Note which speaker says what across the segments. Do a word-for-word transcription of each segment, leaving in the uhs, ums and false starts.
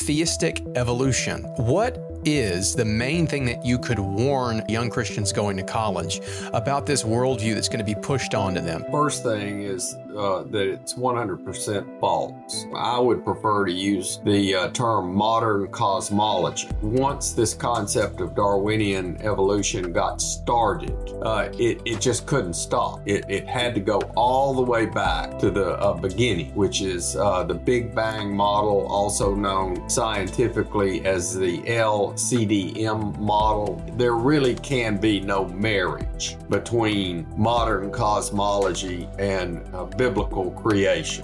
Speaker 1: theistic evolution. What is the main thing that you could warn young Christians going to college about this worldview that's going to be pushed onto them?
Speaker 2: First thing is uh, that it's one hundred percent false. I would prefer to use the uh, term modern cosmology. Once this concept of Darwinian evolution got started, uh, it, it just couldn't stop. It, it had to go all the way back to the uh, beginning, which is uh, the Big Bang model, also known scientifically as the L C D M model. There really can be no marriage between modern cosmology and uh, biblical creation.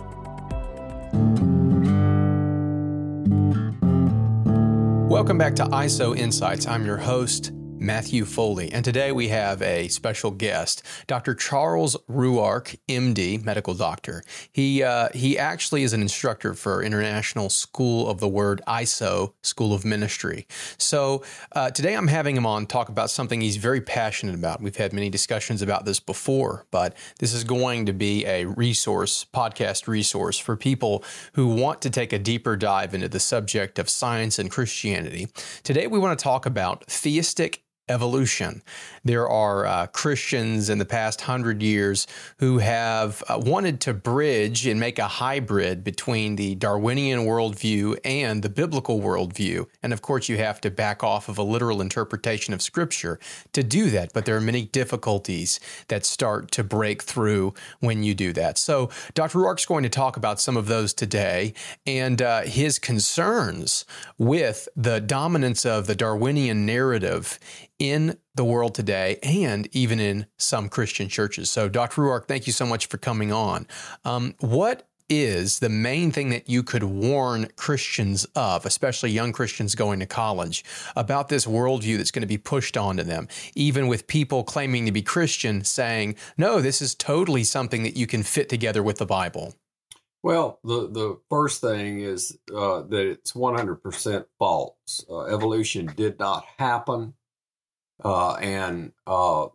Speaker 1: Welcome back to I S O Insights. I'm your host, Matthew Foley, and today we have a special guest, Doctor Charles Ruark, M D, medical doctor. He uh, he actually is an instructor for International School of the Word, I S O, School of Ministry. So uh, today I'm having him on talk about something he's very passionate about. We've had many discussions about this before, but this is going to be a resource, podcast resource for people who want to take a deeper dive into the subject of science and Christianity. Today we want to talk about theistic evolution. There are uh, Christians in the past hundred years who have uh, wanted to bridge and make a hybrid between the Darwinian worldview and the biblical worldview. And of course, you have to back off of a literal interpretation of Scripture to do that. But there are many difficulties that start to break through when you do that. So Doctor Ruark's going to talk about some of those today and uh, his concerns with the dominance of the Darwinian narrative in the world today and even in some Christian churches. So Doctor Ruark, thank you so much for coming on. Um, what is the main thing that you could warn Christians of, especially young Christians going to college, about this worldview that's going to be pushed onto them, even with people claiming to be Christian saying, no, this is totally something that you can fit together with the Bible?
Speaker 2: Well, the, the first thing is uh, that it's one hundred percent false. Uh, evolution did not happen. Uh, and uh,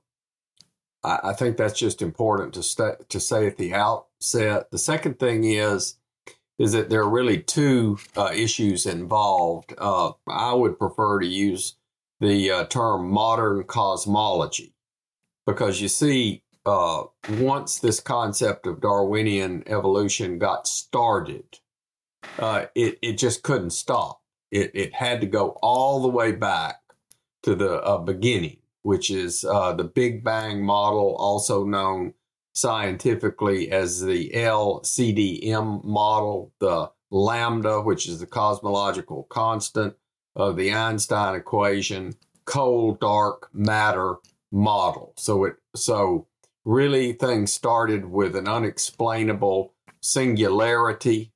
Speaker 2: I, I think that's just important to st- to say at the outset. The second thing is is that there are really two uh, issues involved. Uh, I would prefer to use the uh, term modern cosmology because you see, uh, once this concept of Darwinian evolution got started, uh, it it just couldn't stop. It it had to go all the way back to the uh, beginning, which is uh, the Big Bang model, also known scientifically as the L C D M model, the lambda, which is the cosmological constant of the Einstein equation, cold dark matter model. So it so really things started with an unexplainable singularity,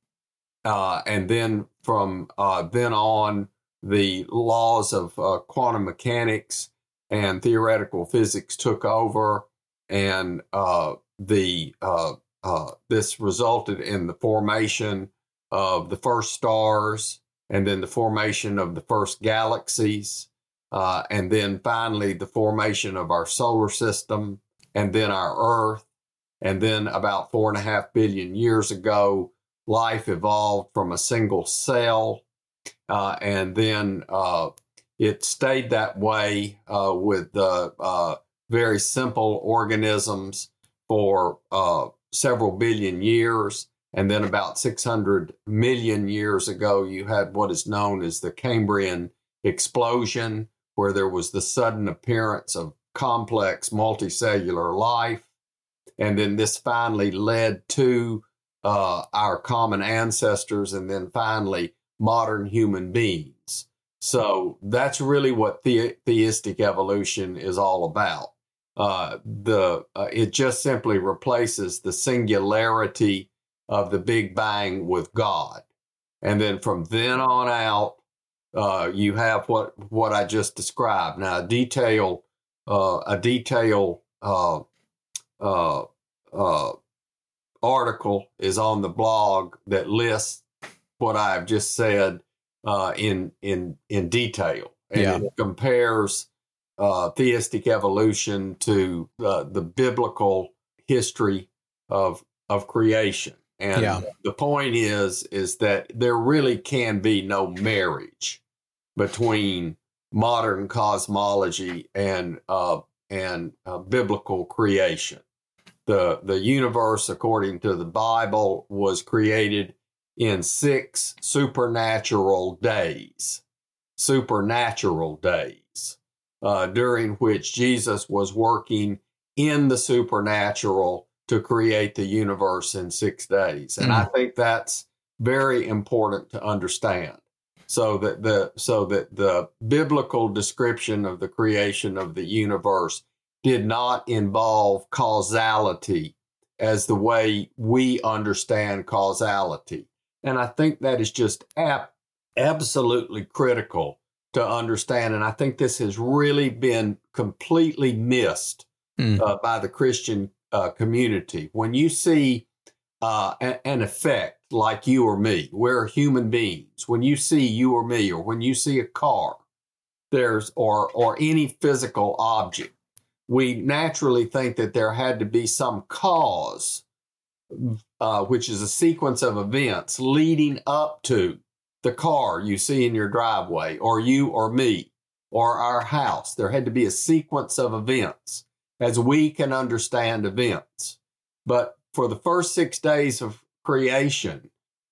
Speaker 2: uh, and then from uh, then on, the laws of uh, quantum mechanics and theoretical physics took over, and uh, the uh, uh, this resulted in the formation of the first stars, and then the formation of the first galaxies, uh, and then finally the formation of our solar system, and then our Earth, and then about four and a half billion years ago, life evolved from a single cell. Uh, and then uh, it stayed that way uh, with the uh, very simple organisms for uh, several billion years. And then about six hundred million years ago, you had what is known as the Cambrian explosion, where there was the sudden appearance of complex multicellular life. And then this finally led to uh, our common ancestors, and then finally modern human beings. So that's really what the- theistic evolution is all about. Uh, the uh, it just simply replaces the singularity of the Big Bang with God, and then from then on out, uh, you have what what I just described. Now, a detail uh, a detail uh, uh, uh, article is on the blog that lists what I've just said uh, in in in detail, and
Speaker 1: yeah.
Speaker 2: it compares uh, theistic evolution to uh, the biblical history of of creation. And
Speaker 1: Yeah.
Speaker 2: the point is, is that there really can be no marriage between modern cosmology and uh, and uh, biblical creation. The the universe, according to the Bible, was created in six supernatural days, supernatural days, uh, during which Jesus was working in the supernatural to create the universe in six days. And
Speaker 1: Mm.
Speaker 2: I think that's very important to understand. So that the so that the biblical description of the creation of the universe did not involve causality as the way we understand causality. And I think that is just ab- absolutely critical to understand. And I think this has really been completely missed
Speaker 1: Mm.
Speaker 2: uh, by the Christian uh, community. When you see uh, a- an effect like you or me, we're human beings. When you see you or me, or when you see a car, there's or or any physical object, we naturally think that there had to be some cause, uh, which is a sequence of events leading up to the car you see in your driveway, or you or me, or our house. There had to be a sequence of events as we can understand events. But for the first six days of creation,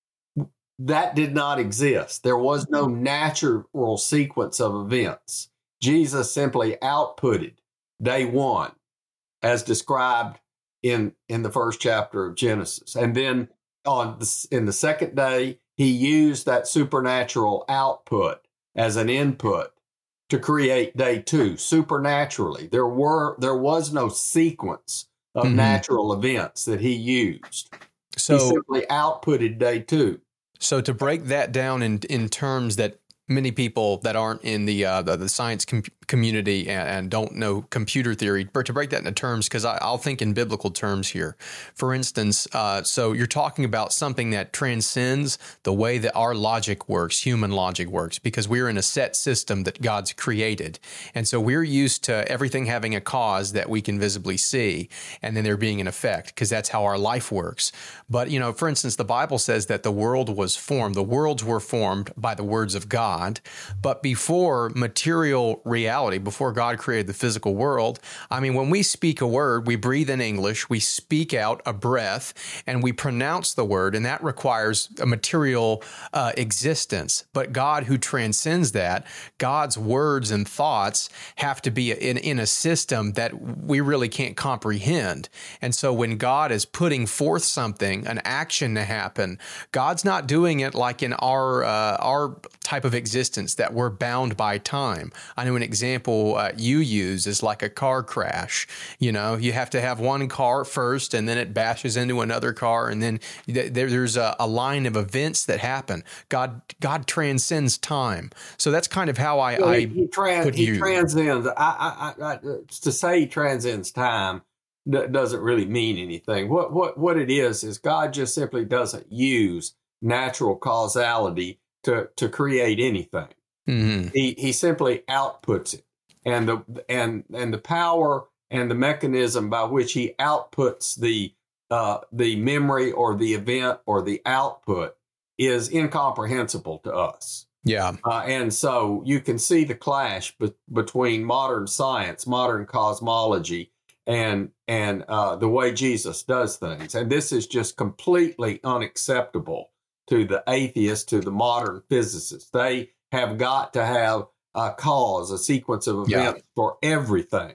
Speaker 2: that did not exist. There was no natural sequence of events. Jesus simply outputted day one as described in, in the first chapter of Genesis. And then on the, in the second day, he used that supernatural output as an input to create day two supernaturally. There were there was no sequence of
Speaker 1: Mhm.
Speaker 2: natural events that he used. He
Speaker 1: So,
Speaker 2: simply outputted day two.
Speaker 1: so to break that down in in terms that many people that aren't in the uh, the, the science com- community and, and don't know computer theory, but to break that into terms, because I'll think in biblical terms here. For instance, uh, so you're talking about something that transcends the way that our logic works, human logic works, because we're in a set system that God's created. And so we're used to everything having a cause that we can visibly see, and then there being an effect, because that's how our life works. But, you know, for instance, the Bible says that the world was formed. The worlds were formed by the words of God. But before material reality, before God created the physical world, I mean, when we speak a word, we breathe in English, we speak out a breath, and we pronounce the word, and that requires a material uh, existence. But God, who transcends that, God's words and thoughts have to be in, in a system that we really can't comprehend. And so when God is putting forth something, an action to happen, God's not doing it like in our uh, our type of existence that we're bound by time. I know an example uh, you use is like a car crash. You know, you have to have one car first, and then it bashes into another car, and then th- there's a, a line of events that happen. God, God transcends time. So that's kind of how I,
Speaker 2: Well,
Speaker 1: I
Speaker 2: he, he, trans,
Speaker 1: put
Speaker 2: he
Speaker 1: you.
Speaker 2: transcends. I, I, I, I, to say he transcends time d- doesn't really mean anything. What, what, what it is is God just simply doesn't use natural causality to, to create anything.
Speaker 1: Mm-hmm.
Speaker 2: He he simply outputs it, and the and and the power and the mechanism by which he outputs the uh, the memory or the event or the output is incomprehensible to us.
Speaker 1: Yeah.
Speaker 2: Uh, and so you can see the clash be- between modern science, modern cosmology, and and uh, the way Jesus does things. And this is just completely unacceptable to the atheists, to the modern physicists. They have got to have a cause, a sequence of events yeah. for everything.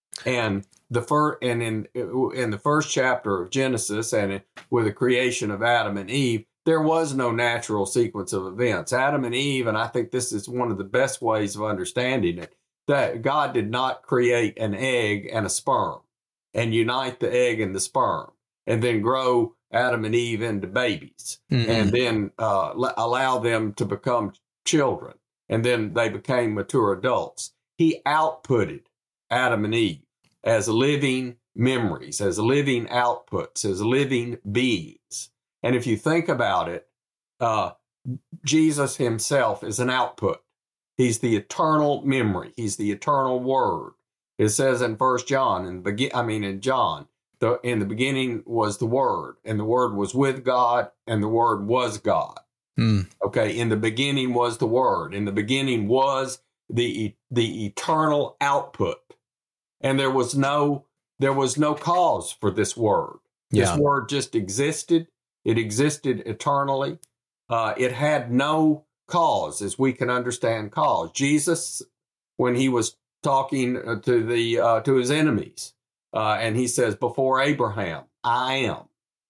Speaker 2: And the first, and in in the first chapter of Genesis, and with the creation of Adam and Eve, there was no natural sequence of events. Adam and Eve, and I think this is one of the best ways of understanding it, that God did not create an egg and a sperm and unite the egg and the sperm and then grow Adam and Eve into babies mm-hmm. and then uh, l- allow them to become children. And then they became mature adults. He outputted Adam and Eve as living memories, as living outputs, as living beings. And if you think about it, uh, Jesus himself is an output. He's the eternal memory. He's the eternal word. It says in First John, and begin, I mean in John, the in the beginning was the Word, and the Word was with God, and the Word was God.
Speaker 1: Hmm.
Speaker 2: Okay, in the beginning was the Word. In the beginning was the the eternal output, and there was no there was no cause for this Word. This
Speaker 1: Yeah.
Speaker 2: Word just existed. It existed eternally. Uh, it had no cause, as we can understand cause. Jesus, when he was talking to the uh, to his enemies, uh, and he says, "Before Abraham, I am."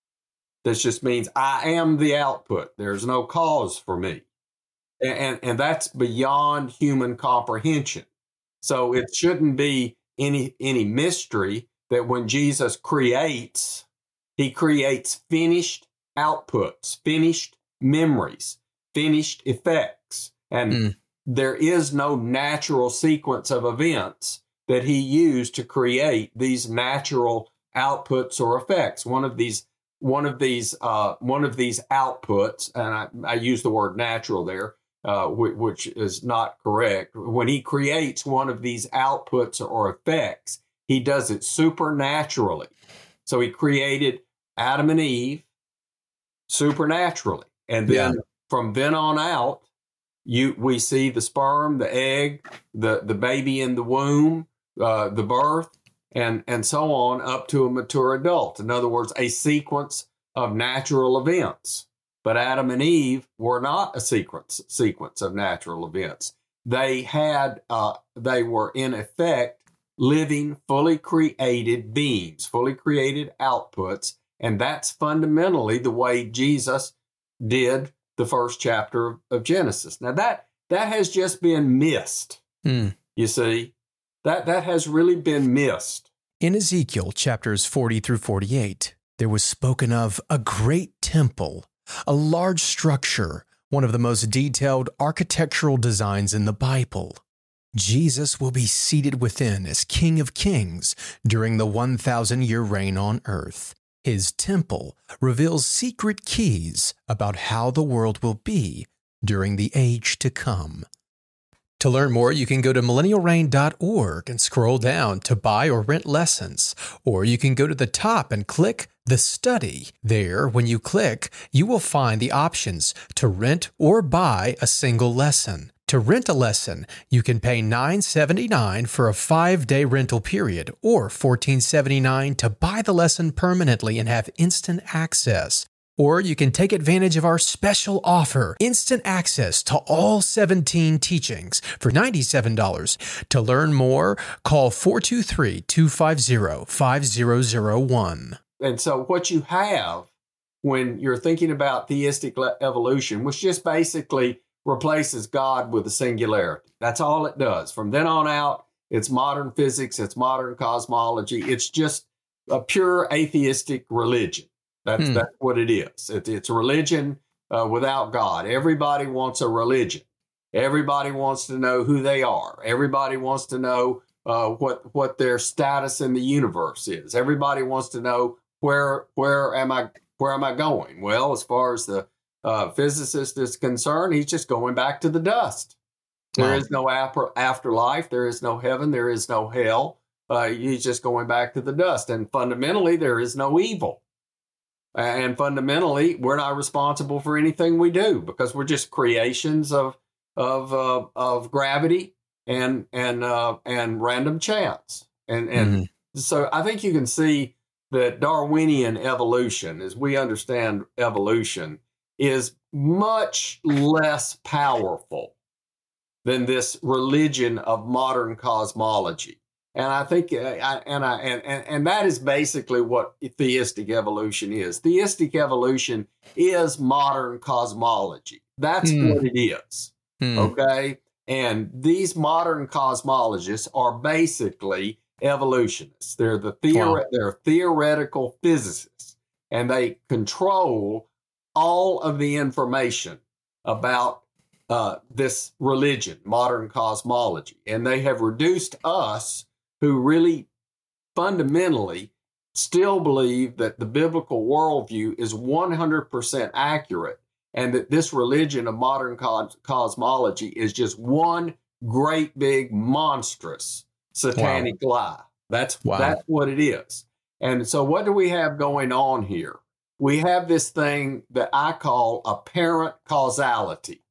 Speaker 2: This just means I am the output. There's no cause for me. And, and, and that's beyond human comprehension. So it shouldn't be any, any mystery that when Jesus creates, he creates finished outputs, finished memories, finished effects. And
Speaker 1: Mm.
Speaker 2: there is no natural sequence of events that he used to create these natural outputs or effects. One of these One of these, uh, one of these outputs, and I, I use the word natural there, uh, which, which is not correct. When he creates one of these outputs or effects, he does it supernaturally. So he created Adam and Eve supernaturally, and then
Speaker 1: Yeah.
Speaker 2: from then on out, you we see the sperm, the egg, the the baby in the womb, uh, the birth. And, and so on up to a mature adult. In other words, a sequence of natural events. But Adam and Eve were not a sequence sequence of natural events. They had uh, they were in effect living, fully created beings, fully created outputs, and that's fundamentally the way Jesus did the first chapter of Genesis. Now that that has just been missed.
Speaker 1: Mm.
Speaker 2: You see. That that has really been missed.
Speaker 1: In Ezekiel chapters forty through forty-eight, there was spoken of a great temple, a large structure, one of the most detailed architectural designs in the Bible. Jesus will be seated within as King of Kings during the one thousand year reign on earth. His temple reveals secret keys about how the world will be during the age to come. To learn more, you can go to millennial reign dot org and scroll down to buy or rent lessons, or you can go to the top and click the study. There, when you click, you will find the options to rent or buy a single lesson. To rent a lesson, you can pay nine dollars and seventy-nine cents for a five-day rental period or fourteen dollars and seventy-nine cents to buy the lesson permanently and have instant access. Or you can take advantage of our special offer, instant access to all seventeen teachings for ninety-seven dollars. To learn more, call four two three, two five zero, five zero zero one.
Speaker 2: And so what you have when you're thinking about theistic evolution, which just basically replaces God with a singularity. That's all it does. From then on out, it's modern physics, it's modern cosmology. It's just a pure atheistic religion. That's, hmm. that's what it is. It, it's a religion uh, without God. Everybody wants a religion. Everybody wants to know who they are. Everybody wants to know uh, what what their status in the universe is. Everybody wants to know where where am I where am I going? Well, as far as the uh, physicist is concerned, he's just going back to the dust. There wow. is no after, afterlife. There is no heaven. There is no hell. Uh, he's just going back to the dust. And fundamentally, there is no evil. And fundamentally, we're not responsible for anything we do because we're just creations of of uh, of gravity and and uh, and random chance. And and mm-hmm. so I think you can see that Darwinian evolution, as we understand evolution, is much less powerful than this religion of modern cosmology. And I think, uh, I, and I and, and and that is basically what theistic evolution is. Theistic evolution is modern cosmology. That's mm. what it is. Mm. Okay, and these modern cosmologists are basically evolutionists. They're the theor- wow. they're theoretical physicists, and they control all of the information about uh, this religion, modern cosmology, and they have reduced us, who really fundamentally still believe that the biblical worldview is one hundred percent accurate and that this religion of modern cos- cosmology is just one great big monstrous satanic wow. lie. That's, wow. that's what it is. And so what do we have going on here? We have this thing that I call apparent causality.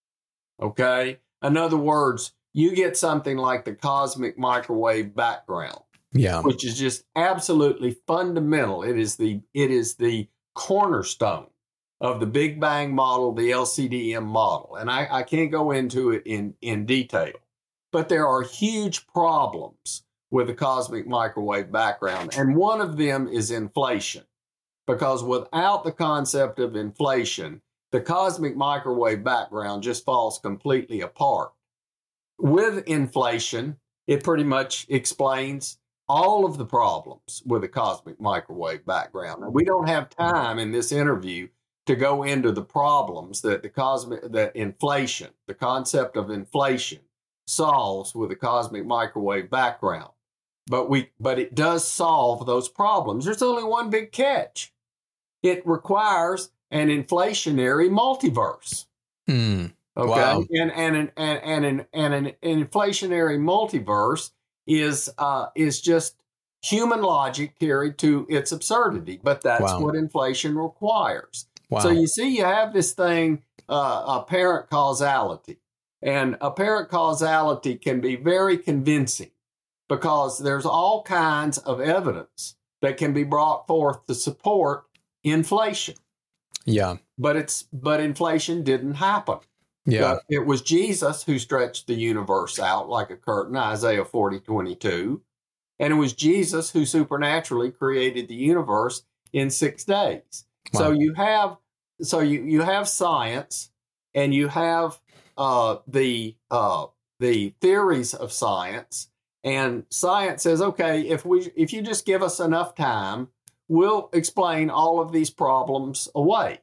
Speaker 2: Okay? In other words, you get something like the cosmic microwave background,
Speaker 1: Yeah.
Speaker 2: which is just absolutely fundamental. It is the it is the cornerstone of the Big Bang model, the L C D M model. And I, I can't go into it in, in detail, but there are huge problems with the cosmic microwave background. And one of them is inflation, because without the concept of inflation, the cosmic microwave background just falls completely apart. With inflation, it pretty much explains all of the problems with the cosmic microwave background. And we don't have time in this interview to go into the problems that the cosmic, that inflation, the concept of inflation solves with the cosmic microwave background. But we, but it does solve those problems. There's only one big catch. It requires an inflationary multiverse.
Speaker 1: Mm.
Speaker 2: Okay,
Speaker 1: Wow.
Speaker 2: and and an and, and an and an inflationary multiverse is uh, is just human logic carried to its absurdity. But that's
Speaker 1: Wow.
Speaker 2: what inflation requires.
Speaker 1: Wow.
Speaker 2: So you see, you have this thing, uh, apparent causality, and apparent causality can be very convincing because there's all kinds of evidence that can be brought forth to support inflation.
Speaker 1: Yeah.
Speaker 2: But it's but inflation didn't happen.
Speaker 1: Yeah.
Speaker 2: Uh, it was Jesus who stretched the universe out like a curtain, Isaiah forty twenty-two. And it was Jesus who supernaturally created the universe in six days.
Speaker 1: Wow.
Speaker 2: So you have so you, you have science, and you have uh, the uh, the theories of science. And science says, okay, if we if you just give us enough time, we'll explain all of these problems away.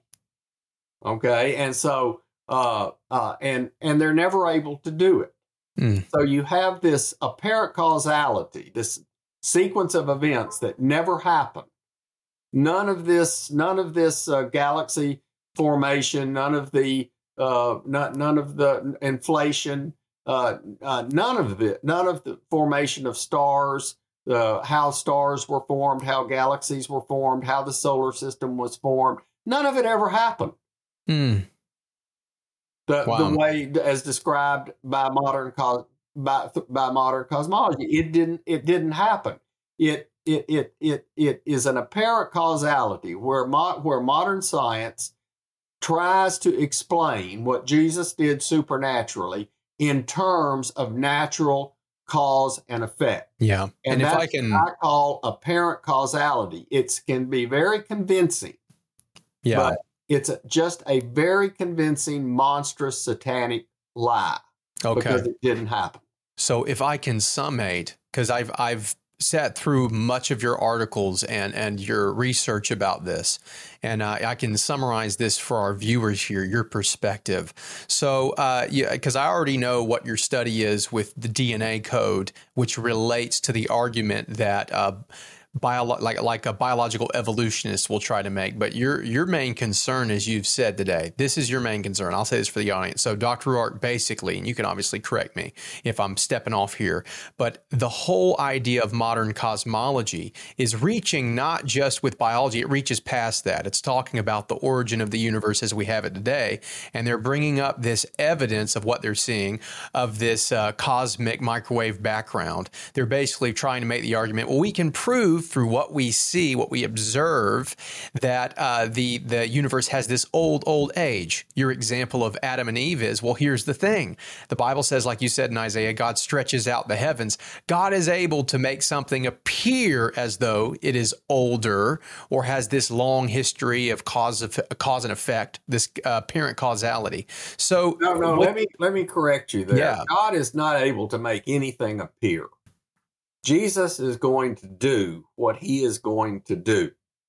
Speaker 2: Okay, and so uh, uh, and and they're never able to do it.
Speaker 1: Mm.
Speaker 2: So you have this apparent causality, this sequence of events that never happen. None of this, none of this uh, galaxy formation, none of the uh, not, none of the inflation, uh, uh, none of it, none of the formation of stars, uh, how stars were formed, how galaxies were formed, how the solar system was formed. None of it ever happened.
Speaker 1: Mm.
Speaker 2: The,
Speaker 1: Wow.
Speaker 2: the way as described by modern cos, by, by modern cosmology, it didn't it didn't happen. It it it it it is an apparent causality where mo, where modern science tries to explain what Jesus did supernaturally in terms of natural cause and effect.
Speaker 1: Yeah.
Speaker 2: And,
Speaker 1: And if
Speaker 2: that's
Speaker 1: I can,
Speaker 2: what I call apparent causality. It can be very convincing.
Speaker 1: yeah.
Speaker 2: But it's a, just a very convincing, monstrous, satanic lie
Speaker 1: Okay.
Speaker 2: because it didn't happen.
Speaker 1: So if I can summate, because I've I've sat through much of your articles and and your research about this, and I, I can summarize this for our viewers here, your perspective. So, uh, yeah, because I already know what your study is with the D N A code, which relates to the argument that uh, bio, like like a biological evolutionist will try to make. But your your main concern, as you've said today, this is your main concern. I'll say this for the audience. So Doctor Ruark, basically, and you can obviously correct me if I'm stepping off here, but the whole idea of modern cosmology is reaching not just with biology, it reaches past that. It's talking about the origin of the universe as we have it today, and they're bringing up this evidence of what they're seeing of this uh, cosmic microwave background. They're basically trying to make the argument, well, we can prove through what we see, what we observe, that uh, the, the universe has this old, old age. Your example of Adam and Eve is, well, here's the thing. The Bible says, like you said in Isaiah, God stretches out the heavens. God is able to make something appear as though it is older or has this long history of cause, of, cause and effect, this uh, apparent causality. So
Speaker 2: No, no,
Speaker 1: what,
Speaker 2: let me let me correct you there.
Speaker 1: Yeah.
Speaker 2: God is not able to make anything appear. Jesus is going to do what he is going to do.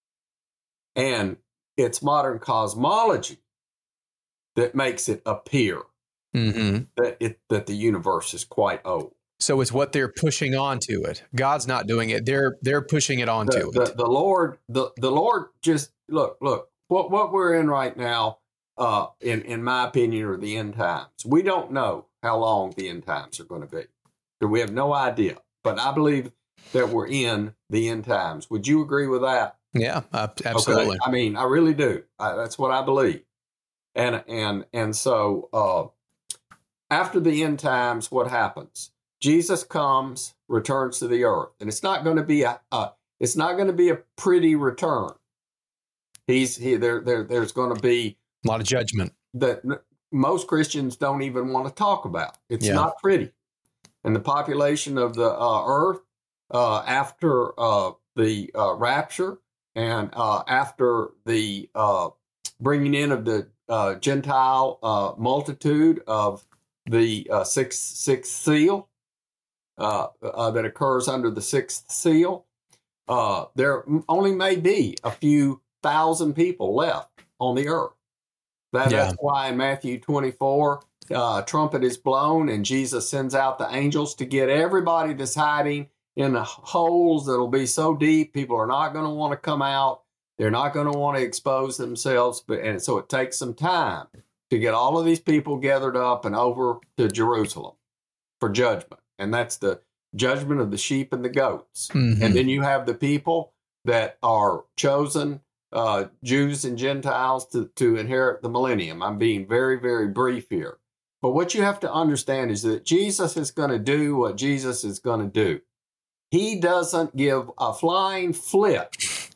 Speaker 2: And it's modern cosmology that makes it appear
Speaker 1: mm-hmm.
Speaker 2: that it that the universe is quite old.
Speaker 1: So it's what they're pushing onto it. God's not doing it. They're they're pushing it onto
Speaker 2: The, the,
Speaker 1: it.
Speaker 2: the Lord, the, the Lord just look, look, what, what we're in right now, uh, in, in my opinion, are the end times. We don't know how long the end times are going to be. So we have no idea. But I believe that we're in the end times. Would you agree with that?
Speaker 1: Yeah, uh, absolutely.
Speaker 2: Okay. I mean, I really do. I, that's what I believe. And and and so uh, after the end times, what happens? Jesus comes, returns to the earth, and it's not going to be a, a it's not going to be a pretty return. He's he there there there's going to be
Speaker 1: a lot of judgment
Speaker 2: that most Christians don't even want to talk about. It's
Speaker 1: yeah.
Speaker 2: not pretty, and the population of the uh, earth uh, after uh, the uh, rapture and uh, after the uh, bringing in of the uh, Gentile uh, multitude of the uh, sixth sixth seal uh, uh, that occurs under the sixth seal, uh, there only may be a few thousand people left on the earth. That,
Speaker 1: yeah.
Speaker 2: That's why in Matthew twenty-four, uh, trumpet is blown and Jesus sends out the angels to get everybody that's hiding in the holes that'll be so deep, people are not going to want to come out. They're not going to want to expose themselves. But and so it takes some time to get all of these people gathered up and over to Jerusalem for judgment. And that's the judgment of the sheep and the goats.
Speaker 1: Mm-hmm.
Speaker 2: And then you have the people that are chosen, uh, Jews and Gentiles, to, to inherit the millennium. I'm being very, very brief here. But what you have to understand is that Jesus is going to do what Jesus is going to do. He doesn't give a flying flip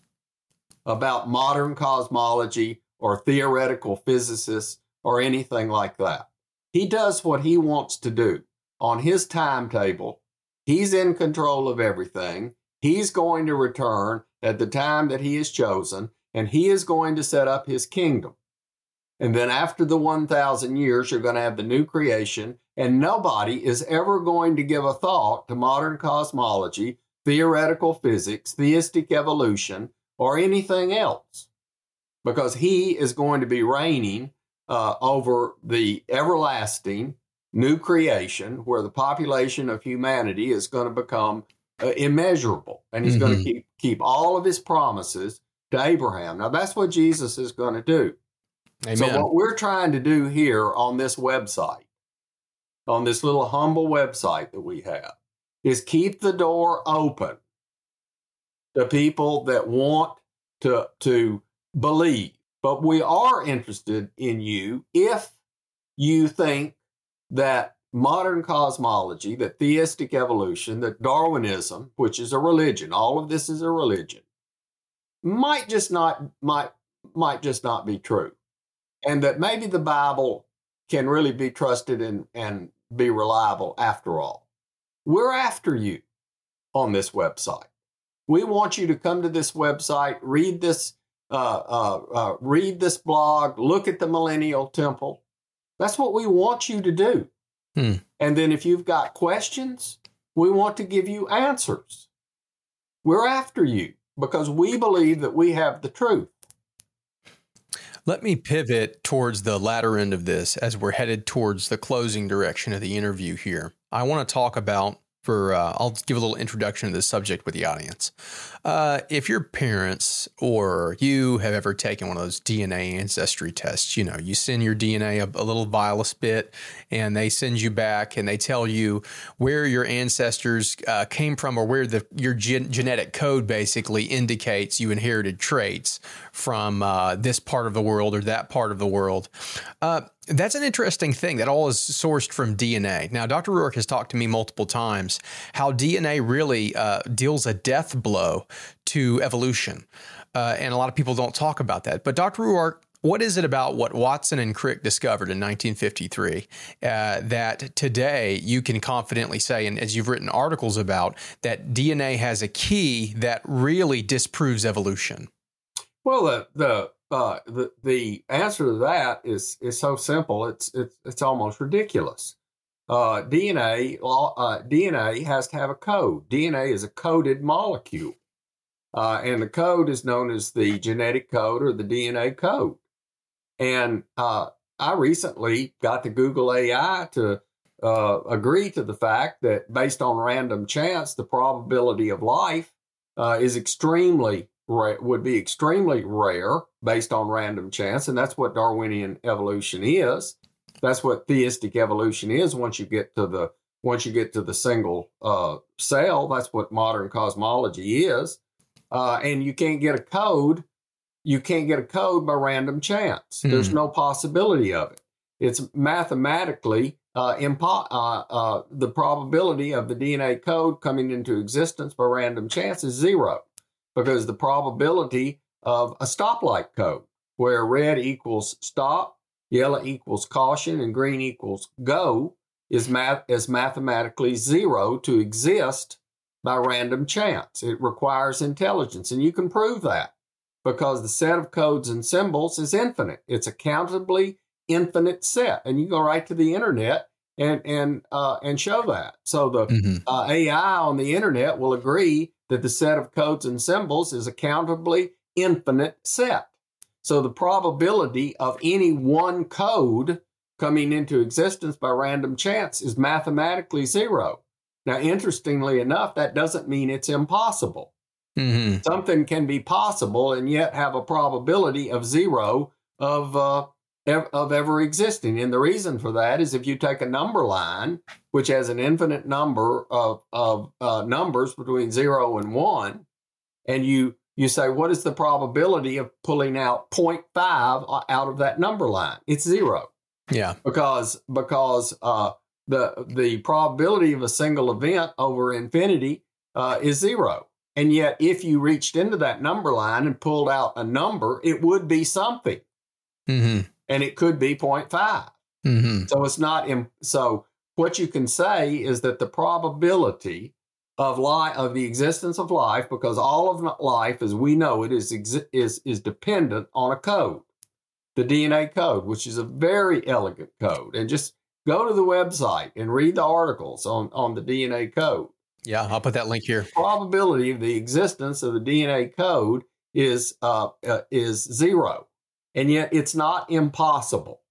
Speaker 2: about modern cosmology or theoretical physicists or anything like that. He does what he wants to do on his timetable. He's in control of everything. He's going to return at the time that he has chosen, and he is going to set up his kingdom. And then after the one thousand years, you're going to have the new creation, and nobody is ever going to give a thought to modern cosmology, theoretical physics, theistic evolution, or anything else, because he is going to be reigning uh, over the everlasting new creation, where the population of humanity is going to become uh, immeasurable, and he's mm-hmm. going to keep keep all of his promises to Abraham. Now, that's what Jesus is going to do.
Speaker 1: Amen.
Speaker 2: So what we're trying to do here on this website, on this little humble website that we have, is keep the door open to people that want to, to believe. But we are interested in you if you think that modern cosmology, that theistic evolution, that Darwinism, which is a religion, all of this is a religion, might just not might might just not be true. And that maybe the Bible can really be trusted and, and be reliable after all. We're after you on this website. We want you to come to this website, read this, uh, uh, uh, read this blog, look at the Millennial Temple. That's what we want you to do.
Speaker 1: Hmm.
Speaker 2: And then if you've got questions, we want to give you answers. We're after you because we believe that we have the truth.
Speaker 1: Let me pivot towards the latter end of this as we're headed towards the closing direction of the interview here. I want to talk about, for uh, I'll give a little introduction to this subject with the audience. Uh, if your parents or you have ever taken one of those D N A ancestry tests, you know, you send your D N A a, a little vial bit, and they send you back and they tell you where your ancestors uh, came from, or where the your gen- genetic code basically indicates you inherited traits from uh, this part of the world or that part of the world. Uh, That's an interesting thing. That all is sourced from D N A. Now, Doctor Ruark has talked to me multiple times how D N A really uh, deals a death blow to evolution. Uh, and a lot of people don't talk about that. But Doctor Ruark, what is it about what Watson and Crick discovered in nineteen fifty-three uh, that today you can confidently say, and as you've written articles about, that D N A has a key that really disproves evolution?
Speaker 2: Well, the the uh, the the answer to that is is so simple. It's it's it's almost ridiculous. Uh, D N A uh, D N A has to have a code. D N A is a coded molecule, uh, and the code is known as the genetic code or the D N A code. And uh, I recently got the Google A I to uh, agree to the fact that based on random chance, the probability of life uh, is extremely would be extremely rare based on random chance. And that's what Darwinian evolution is. That's what theistic evolution is once you get to the once you get to the single uh, cell. That's what modern cosmology is. Uh, and you can't get a code. You can't get a code by random chance. Mm. There's no possibility of it. It's mathematically uh, impo- uh, uh, the probability of the D N A code coming into existence by random chance is zero, because the probability of a stoplight code, where red equals stop, yellow equals caution, and green equals go, is math is mathematically zero to exist by random chance. It requires intelligence, and you can prove that because the set of codes and symbols is infinite. It's a countably infinite set, and you go right to the internet and and uh, and show that. So the mm-hmm. uh, A I on the internet will agree that the set of codes and symbols is a countably infinite set. So the probability of any one code coming into existence by random chance is mathematically zero. Now, interestingly enough, that doesn't mean it's impossible. Mm-hmm. Something can be possible and yet have a probability of zero of uh, ev- of ever existing. And the reason for that is if you take a number line, which has an infinite number of, of uh, numbers between zero and one, and you you say, what is the probability of pulling out zero point five out of that number line? It's zero.
Speaker 1: Yeah.
Speaker 2: Because because uh, the the probability of a single event over infinity uh, is zero. And yet, if you reached into that number line and pulled out a number, it would be something. Mm-hmm. And it could be zero point five. Mm-hmm. So it's not. Im- so what you can say is that the probability of life, of the existence of life, because all of life as we know it is exi- is is dependent on a code, the D N A code, which is a very elegant code. And just go to the website and read the articles on, on the D N A code.
Speaker 1: Yeah, I'll put that link here.
Speaker 2: Probability of the existence of the D N A code is uh, uh, is zero, and yet it's not impossible.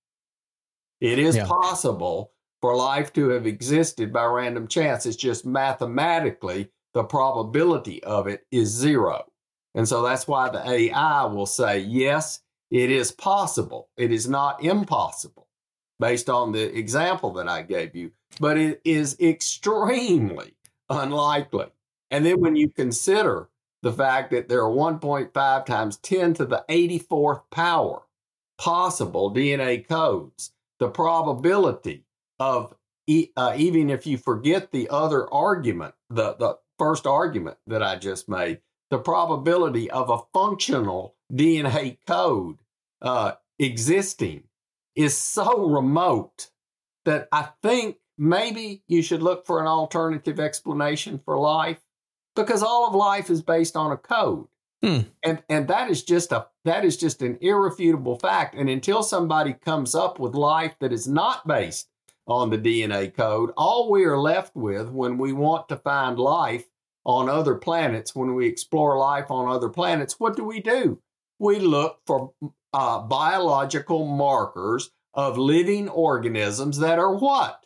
Speaker 2: It is yeah. possible for life to have existed by random chance. It's just mathematically the probability of it is zero, and so that's why the A I will say yes, it is possible. It is not impossible, based on the example that I gave you, but it is extremely unlikely. And then when you consider the fact that there are one point five times ten to the eighty-fourth power possible D N A codes, the probability of, uh, even if you forget the other argument, the, the first argument that I just made, the probability of a functional D N A code uh, existing is so remote that I think maybe you should look for an alternative explanation for life, because all of life is based on a code. Hmm. And and that is just a that is just an irrefutable fact. And until somebody comes up with life that is not based on the D N A code, all we are left with when we want to find life on other planets, when we explore life on other planets, what do we do? We look for uh, biological markers of living organisms that are what?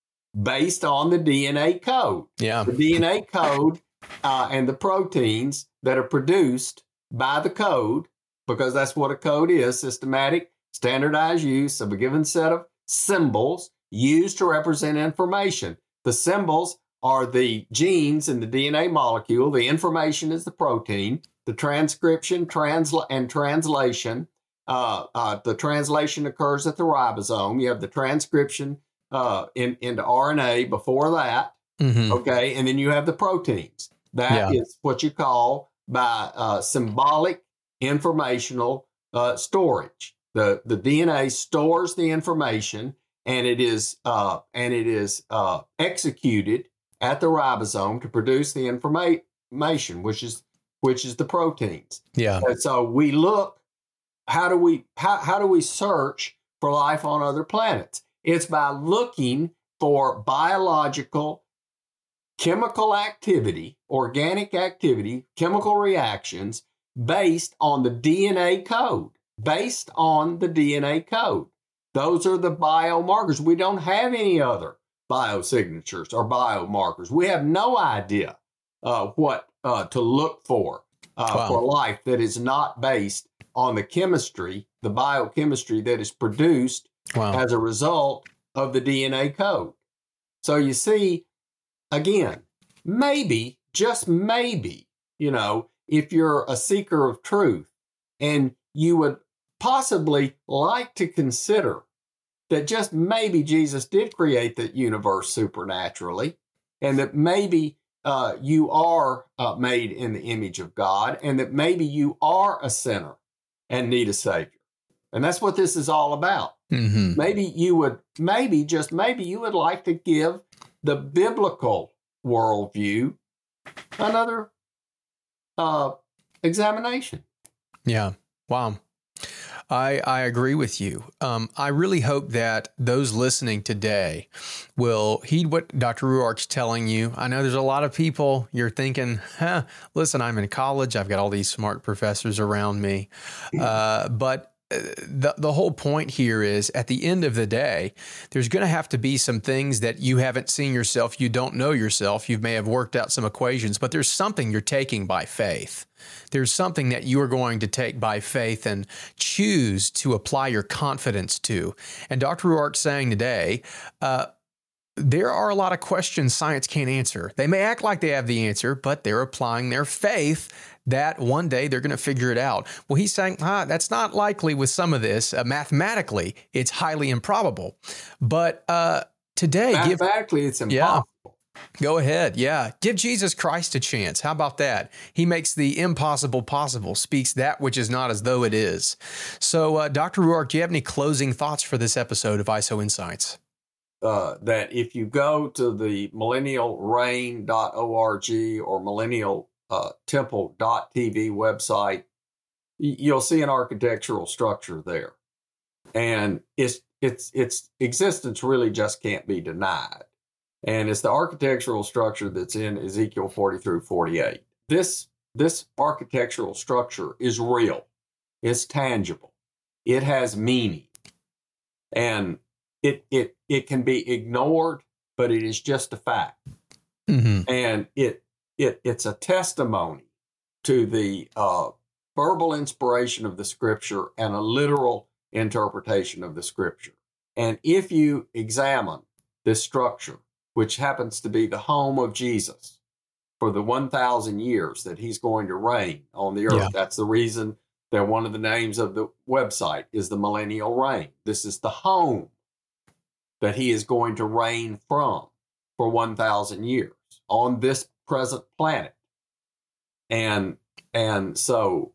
Speaker 2: Based on the D N A code.
Speaker 1: Yeah.
Speaker 2: The D N A code uh, and the proteins that are produced by the code, because that's what a code is, systematic, standardized use of a given set of symbols used to represent information. The symbols are the genes in the D N A molecule. The information is the protein. The transcription transla- and translation, uh, uh, the translation occurs at the ribosome. You have the transcription uh, in, into R N A before that, mm-hmm. okay? And then you have the proteins. That yeah. is what you call by uh, symbolic informational uh, storage. The, the D N A stores the information, and it is uh, and it is uh, executed at the ribosome to produce the informa- information, which is which is the proteins.
Speaker 1: Yeah.
Speaker 2: And so we look. How do we how how do we search for life on other planets? It's by looking for biological, chemical activity, organic activity, chemical reactions based on the D N A code. Based on the D N A code. Those are the biomarkers. We don't have any other biosignatures or biomarkers. We have no idea uh, what uh, to look for uh, wow. for life that is not based on the chemistry, the biochemistry that is produced wow. as a result of the D N A code. So you see, again, maybe, just maybe, you know, if you're a seeker of truth and you would possibly like to consider that just maybe Jesus did create the universe supernaturally, and that maybe uh, you are uh, made in the image of God, and that maybe you are a sinner and need a Savior. And that's what this is all about.
Speaker 1: Mm-hmm.
Speaker 2: Maybe you would, maybe, just maybe you would like to give the biblical worldview another uh, examination.
Speaker 1: Yeah. Wow. I, I agree with you. Um, I really hope that those listening today will heed what Doctor Ruark's telling you. I know there's a lot of people, you're thinking, huh, listen, I'm in college. I've got all these smart professors around me. Uh, but The the whole point here is, at the end of the day, there's going to have to be some things that you haven't seen yourself. You don't know yourself. You may have worked out some equations, but there's something you're taking by faith. There's something that you are going to take by faith and choose to apply your confidence to. And Doctor Ruark's saying today, uh, there are a lot of questions science can't answer. They may act like they have the answer, but they're applying their faith that one day they're going to figure it out. Well, he's saying, ah, that's not likely with some of this. Uh, mathematically, it's highly improbable. But uh, today,
Speaker 2: mathematically,
Speaker 1: give,
Speaker 2: it's impossible.
Speaker 1: Yeah, go ahead. Yeah. Give Jesus Christ a chance. How about that? He makes the impossible possible, speaks that which is not as though it is. So, uh, Doctor Ruark, do you have any closing thoughts for this episode of I S O Insights?
Speaker 2: Uh, that if you go to the millennial reign dot org or millennial uh, temple dot t v website, y- you'll see an architectural structure there. And its its its existence really just can't be denied. And it's the architectural structure that's in Ezekiel forty through forty-eight. This, this architectural structure is real. It's tangible. It has meaning. And It it it can be ignored, but it is just a fact,
Speaker 1: Mm-hmm.
Speaker 2: and it it it's a testimony to the uh, verbal inspiration of the Scripture and a literal interpretation of the Scripture. And if you examine this structure, which happens to be the home of Jesus for the one thousand years that he's going to reign on the earth,
Speaker 1: Yeah.
Speaker 2: that's the reason that one of the names of the website is the Millennial Reign. This is the home that he is going to reign from for one thousand years on this present planet. And, and so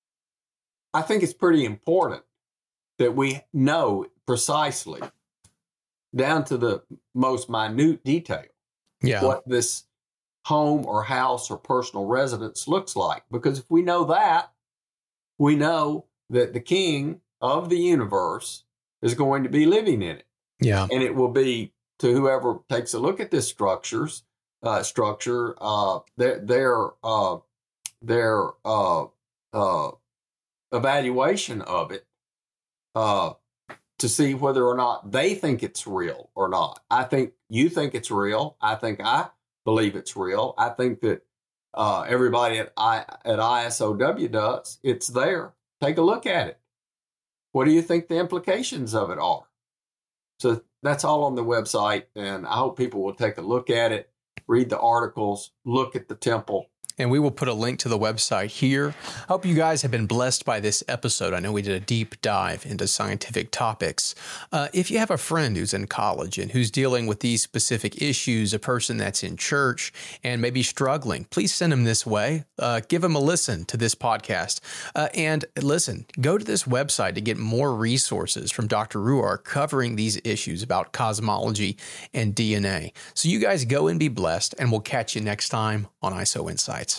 Speaker 2: I think it's pretty important that we know precisely, down to the most minute detail,
Speaker 1: Yeah.
Speaker 2: what this home or house or personal residence looks like. Because if we know that, we know that the King of the universe is going to be living in it.
Speaker 1: Yeah.
Speaker 2: And it will be to whoever takes a look at this structures uh, structure, uh, their their uh, their uh, uh, evaluation of it uh, to see whether or not they think it's real or not. I think you think it's real. I think I believe it's real. I think that uh, everybody at I at I S O W does. It's there. Take a look at it. What do you think the implications of it are? So that's all on the website, and I hope people will take a look at it, read the articles, look at the temple.
Speaker 1: And we will put a link to the website here. I hope you guys have been blessed by this episode. I know we did a deep dive into scientific topics. Uh, if you have a friend who's in college and who's dealing with these specific issues, a person that's in church and maybe struggling, please send them this way. Uh, give them a listen to this podcast. Uh, and listen, go to this website to get more resources from Doctor Ruark covering these issues about cosmology and D N A. So you guys go and be blessed, and we'll catch you next time on I S O Insights.